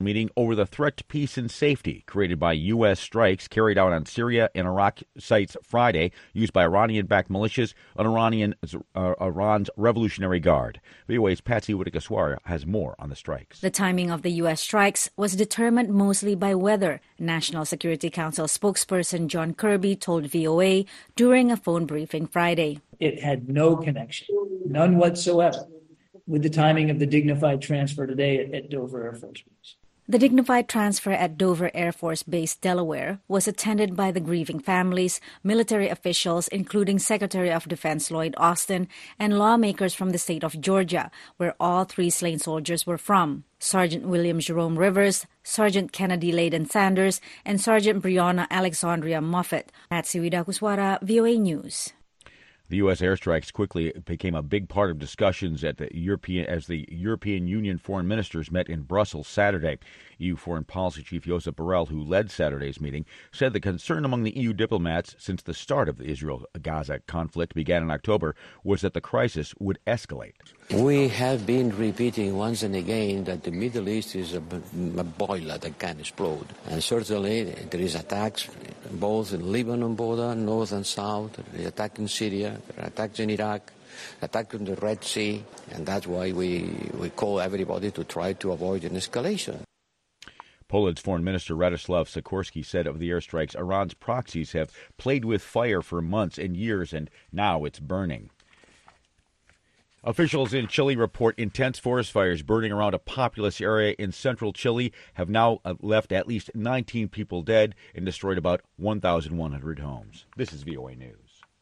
meeting over the threat to peace and safety created by U.S. strikes carried out on Syria and Iraq sites Friday used by Iranian-backed militias and Iran's Revolutionary Guard. VOA's Patsy Whitaker-Suara has more on the strikes. The timing of the U.S. strikes was determined mostly by weather, National Security Council spokesperson John Kirby told VOA during a phone briefing Friday. It had no connection, none whatsoever, with the timing of the dignified transfer today at Dover Air Force Base. The dignified transfer at Dover Air Force Base, Delaware, was attended by the grieving families, military officials, including Secretary of Defense Lloyd Austin, and lawmakers from the state of Georgia, where all three slain soldiers were from. Sergeant William Jerome Rivers, Sergeant Kennedy Layden Sanders, and Sergeant Breonna Alexandria Moffett. Patsy Whitaker-Suara, VOA News. The U.S. airstrikes quickly became a big part of discussions as the European Union foreign ministers met in Brussels Saturday. EU Foreign Policy Chief Josep Borrell, who led Saturday's meeting, said the concern among the EU diplomats since the start of the Israel-Gaza conflict began in October was that the crisis would escalate. We have been repeating once and again that the Middle East is a boiler that can explode. And certainly there is attacks both in Lebanon border, north and south, the attack in Syria, there are attacks in Iraq, attack in the Red Sea, and that's why we call everybody to try to avoid an escalation. Poland's Foreign Minister Radoslaw Sikorski said of the airstrikes, Iran's proxies have played with fire for months and years, and now it's burning. Officials in Chile report intense forest fires burning around a populous area in central Chile have now left at least 19 people dead and destroyed about 1,100 homes. This is VOA News.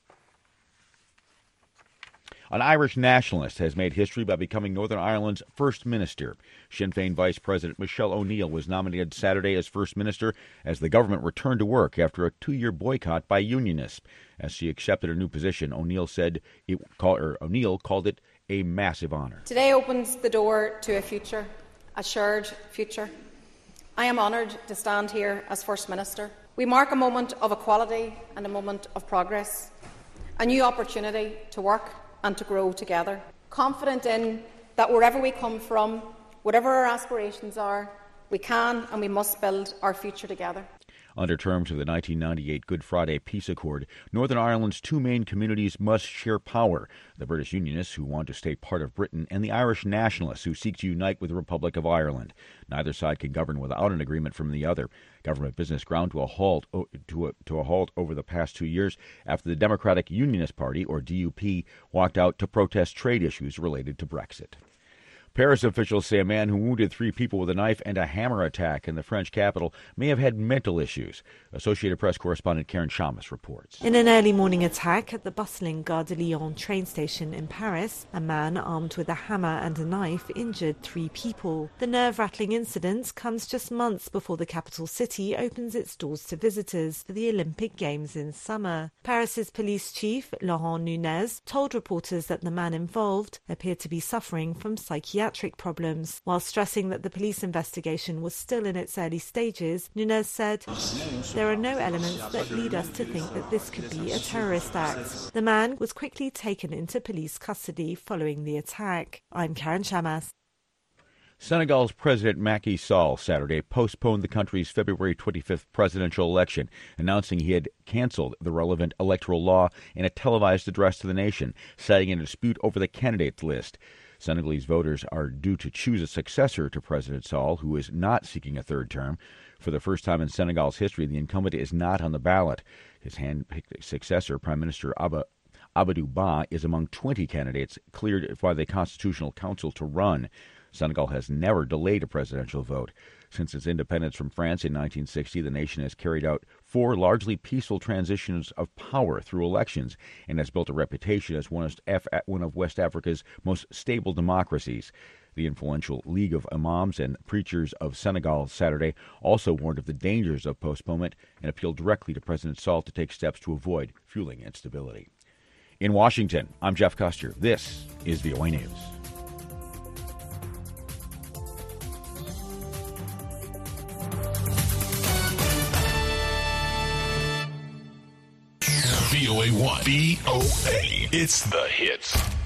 An Irish nationalist has made history by becoming Northern Ireland's First Minister. Sinn Féin Vice President Michelle O'Neill was nominated Saturday as First Minister as the government returned to work after a 2-year boycott by unionists. As she accepted her new position, O'Neill called it a massive honor. Today opens the door to a future, a shared future. I am honoured to stand here as First Minister. We mark a moment of equality and a moment of progress, a new opportunity to work and to grow together. Confident in that wherever we come from, whatever our aspirations are, we can and we must build our future together. Under terms of the 1998 Good Friday Peace Accord, Northern Ireland's two main communities must share power: the British Unionists, who want to stay part of Britain, and the Irish Nationalists, who seek to unite with the Republic of Ireland. Neither side can govern without an agreement from the other. Government business ground to a halt over the past 2 years after the Democratic Unionist Party, or DUP, walked out to protest trade issues related to Brexit. Paris officials say a man who wounded 3 people with a knife and a hammer attack in the French capital may have had mental issues. Associated Press correspondent Karen Shamas reports. In an early morning attack at the bustling Gare de Lyon train station in Paris, a man armed with a hammer and a knife injured 3 people. The nerve-rattling incident comes just months before the capital city opens its doors to visitors for the Olympic Games in summer. Paris's police chief, Laurent Nunez, told reporters that the man involved appeared to be suffering from psychiatric problems. While stressing that the police investigation was still in its early stages, Nunez said, "There are no elements that lead us to think that this could be a terrorist act." The man was quickly taken into police custody following the attack. I'm Karen Shamas. Senegal's President Macky Sall Saturday postponed the country's February 25th presidential election, announcing he had canceled the relevant electoral law in a televised address to the nation, citing a dispute over the candidates list. Senegalese voters are due to choose a successor to President Sall, who is not seeking a third term. For the first time in Senegal's history, the incumbent is not on the ballot. His hand-picked successor, Prime Minister Amadou Ba, is among 20 candidates cleared by the Constitutional Council to run. Senegal has never delayed a presidential vote. Since its independence from France in 1960, the nation has carried out 4 largely peaceful transitions of power through elections and has built a reputation as one of West Africa's most stable democracies. The influential League of Imams and Preachers of Senegal Saturday also warned of the dangers of postponement and appealed directly to President Sall to take steps to avoid fueling instability. In Washington, I'm Jeff Custer. This is VOA News. VOA1. VOA. It's the hits.